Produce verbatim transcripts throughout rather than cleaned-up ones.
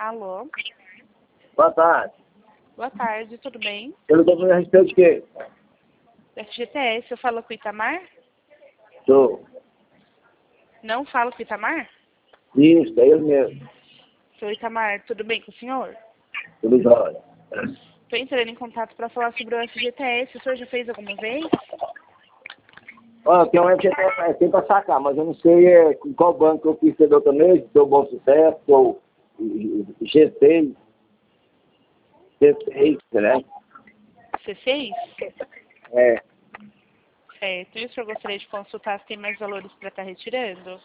Alô? Boa tarde. Boa tarde, tudo bem? Eu estou falando a respeito de quê? F G T S, eu falo com o Itamar? Sou. Não falo com o Itamar? Isso, é ele mesmo. Seu Itamar, tudo bem com o senhor? Tudo jóia. Estou entrando em contato para falar sobre o F G T S. O senhor já fez alguma vez? Ó, tem um F G T S, tem para sacar, mas eu não sei é, com qual banco eu fiz do também, se deu bom sucesso, ou G seis, C seis, né? C seis? É. Certo. E o senhor gostaria de consultar se tem mais valores para estar retirando?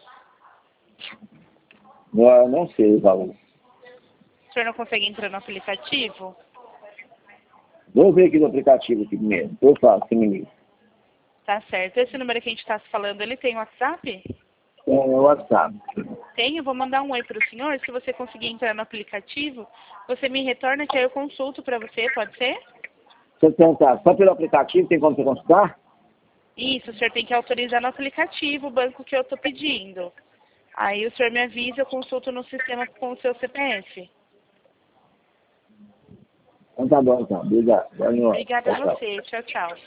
Não, eu não sei o valor. O senhor não consegue entrar no aplicativo? Vou ver aqui no aplicativo aqui mesmo. Eu falo, sem menino. Tá certo. Esse número que a gente está se falando, ele tem WhatsApp? É o WhatsApp. Tem, eu vou mandar um oi para o senhor. Se você conseguir entrar no aplicativo, você me retorna que aí eu consulto para você, pode ser? Se eu tentar só pelo aplicativo, tem como você consultar? Isso, o senhor tem que autorizar no aplicativo o banco que eu estou pedindo. Aí o senhor me avisa, eu consulto no sistema com o seu C P F. Então tá bom, então. Obrigado. Boa noite. Obrigada a Tchau, tchau. você. Tchau, tchau.